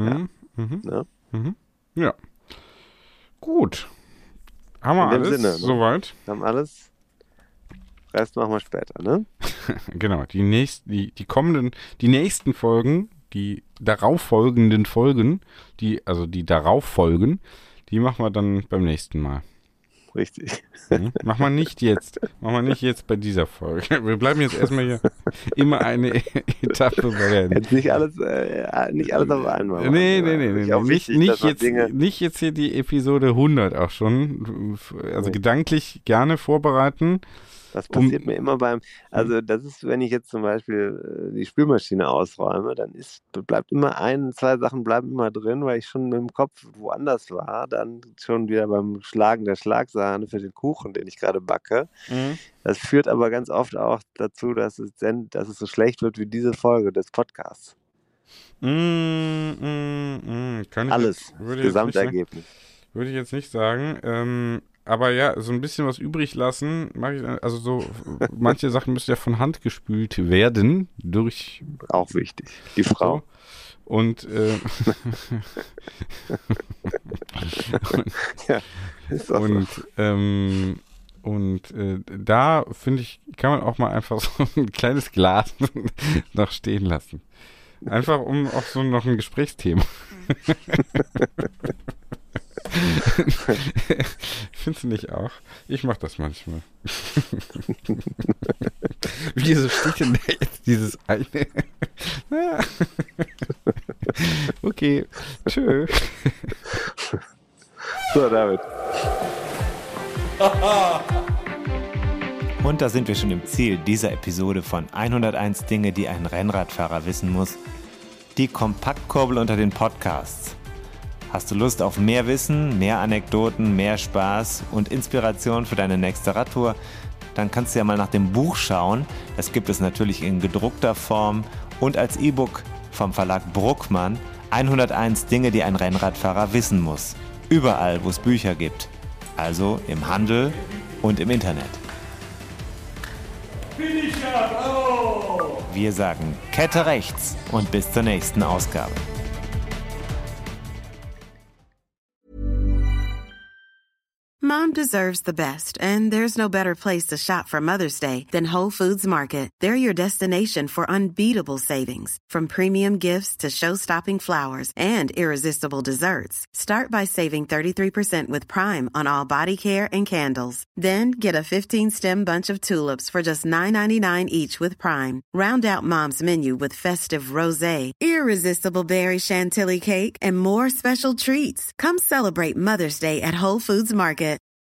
Ja. Gut. Haben wir alles Sinne, ne? Soweit? Haben alles. Rest machen wir später, ne? Genau, die nächsten Folgen, die darauffolgenden Folgen, die darauf folgen, die machen wir dann beim nächsten Mal. Richtig. Machen wir nicht jetzt bei dieser Folge. Wir bleiben jetzt erstmal hier immer eine Etappe bei der... Jetzt nicht alles auf einmal. Nee. Nicht jetzt hier die Episode 100 auch schon. Also gedanklich gerne vorbereiten. Das passiert mir immer das ist, wenn ich jetzt zum Beispiel die Spülmaschine ausräume, dann bleibt immer 2 Sachen bleiben immer drin, weil ich schon mit dem Kopf woanders war, dann schon wieder beim Schlagen der Schlagsahne für den Kuchen, den ich gerade backe. Das führt aber ganz oft auch dazu, dass es so schlecht wird wie diese Folge des Podcasts. Alles, Gesamtergebnis. Würde ich jetzt nicht sagen. Aber ja, so ein bisschen was übrig lassen, mache ich, also so, manche Sachen müssen ja von Hand gespült werden durch... Auch wichtig, die Frau. So. Und, da, finde ich, kann man auch mal einfach so ein kleines Glas noch stehen lassen. Einfach um auch so noch ein Gesprächsthema. Findest du nicht auch? Ich mach das manchmal. Wieso steht denn da jetzt dieses eine? Okay, tschö. So, David. Und da sind wir schon im Ziel dieser Episode von 101 Dinge, die ein Rennradfahrer wissen muss. Die Kompaktkurbel unter den Podcasts. Hast du Lust auf mehr Wissen, mehr Anekdoten, mehr Spaß und Inspiration für deine nächste Radtour? Dann kannst du ja mal nach dem Buch schauen. Das gibt es natürlich in gedruckter Form und als E-Book vom Verlag Bruckmann. 101 Dinge, die ein Rennradfahrer wissen muss. Überall, wo es Bücher gibt. Also im Handel und im Internet. Finisher, bravo! Wir sagen Kette rechts und bis zur nächsten Ausgabe. Mom deserves the best, and there's no better place to shop for Mother's Day than Whole Foods Market. They're your destination for unbeatable savings, from premium gifts to show-stopping flowers and irresistible desserts. Start by saving 33% with Prime on all body care and candles. Then get a 15-stem bunch of tulips for just $9.99 each with Prime. Round out Mom's menu with festive rosé, irresistible berry chantilly cake, and more special treats. Come celebrate Mother's Day at Whole Foods Market.